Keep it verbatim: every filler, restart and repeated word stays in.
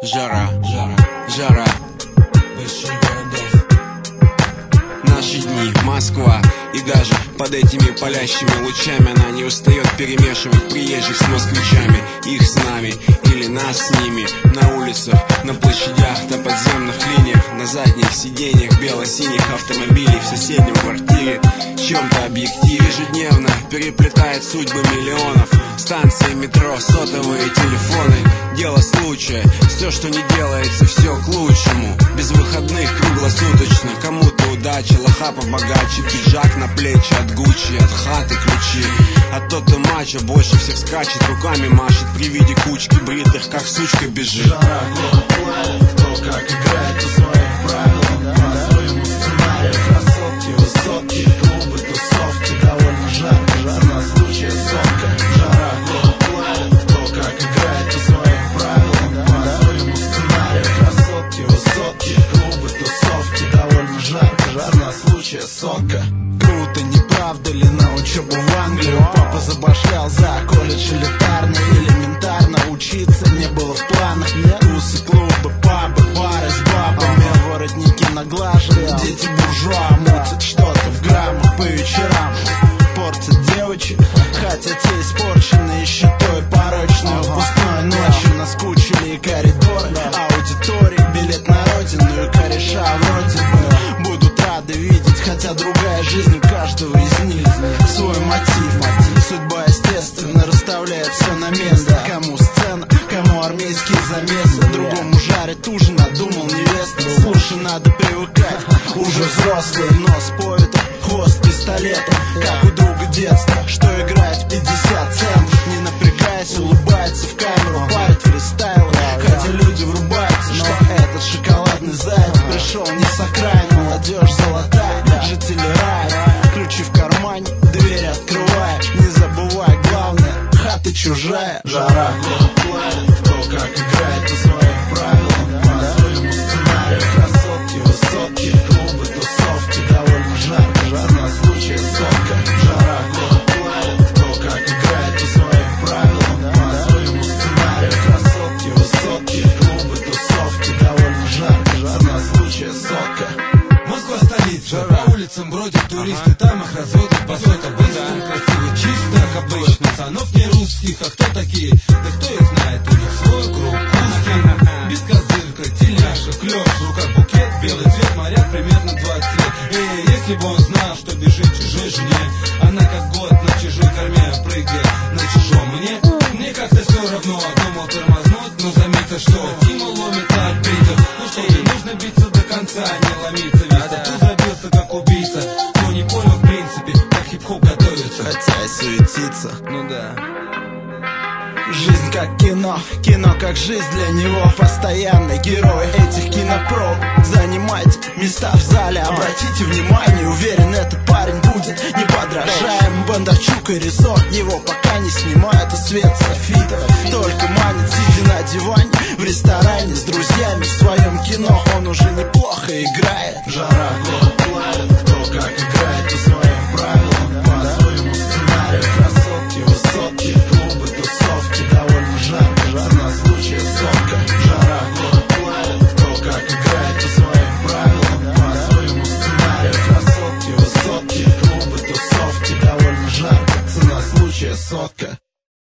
Жара, жара, жара. Наши дни, Москва. И даже под этими палящими лучами она не устает перемешивать приезжих с москвичами. Их с нами или нас с ними. На улицах, на площадях, на подземных линиях, на задних сиденьях бело-синих автомобилей в соседнем квартире, в чем-то объективе. Ежедневно переплетает судьбы миллионов. Станции метро, сотовые телефоны. Дело случая, все, что не делается, все к лучшему. Без выходных круглосуточно. Кому-то удача, лоха побогаче, пиджак на плечи от Гуччи, от хаты ключи. А тот-то мачо больше всех скачет, руками машет при виде кучки бритых, как сучка бежит. Жара, город плавит, кто как играет по своим правилам, по своему сценарию. Красотки, высотки, клубы, тусовки, довольно жарко, жара случая сотка. Жара, город плавит, кто как играет по своим правилам, по своему сценарию. Красотки, высотки, клубы, тусовки, довольно жарко, жара случая сотка. Круто, не правда ли, на учебу в Англию? Папа забашлял за колледж элитарный. Элементарно учиться не было в планах. Тусы, клубы, пабы, бары с бабами, воротники наглажены. Дети буржуа мутят что-то в граммах по вечерам. Портят девочек, хотя те испорчены еще той порочной. Выпускной ночью наскучили и коридоры, аудитории, билет на родину и кореша вроде бы будут рады видеть, хотя другая жизнь у каждого из них свой мотив. Судьба, естественно, расставляет все на место. Кому сцена, кому армейские замесы, другому жарит ужин, надумал невеста. Слушай, надо привыкать, уже взрослый, нос поэтом, хвост пистолетом, как у друга детства, что играет в пятьдесят центов. Не напрягаясь, улыбается в камеру, парит фристайл, хотя люди врубаются, что этот шоколадный заяц пришел не с окраин. Молодежь золотая, жители рая, ключи в кармане, двери открывая. Не забывай, главное, хата чужая. Жара, город плавит, кто как играет по своим правилам, по своему сценарию. Красотки, высотки, клубы, тусовки, довольно жарко, жара случая сотка. Жара, город плавит, кто как играет по своим правилам, по своему сценарию. Красотки, высотки, клубы, тусовки, довольно жарко, жара случая сотка. Москва столица, по улицам бродят туристы, там их разводят по сотам. Быстро, красиво, чисто, как обычно. Пацанов не русских, а кто такие? Да кто их знает, у них свой круг узкий. Без козырка, теляша, клёш, в руках букет, белый цвет, моря примерно двадцать лет. Эй, если бы он знал, что бежит чужой жене, она как год на чужой корме прыгает на чужом. Мне, мне как-то все равно, думал тормознуть, но заметил, что Тима ломится от битов. Ну что же, нужно биться до конца, не ломиться, ведь ты забился как убийца. Но не понял в принципе, как хип-хоп готовится, хотя и суетится. Ну да. Жизнь как кино, кино как жизнь для него. Постоянный герой этих кинопроб. Занимайте места в зале, обратите внимание. Уверен, этот парень будет неподражаем. Бондарчук и Резо его пока не снимают. И свет софитов только манит, сидя на диване.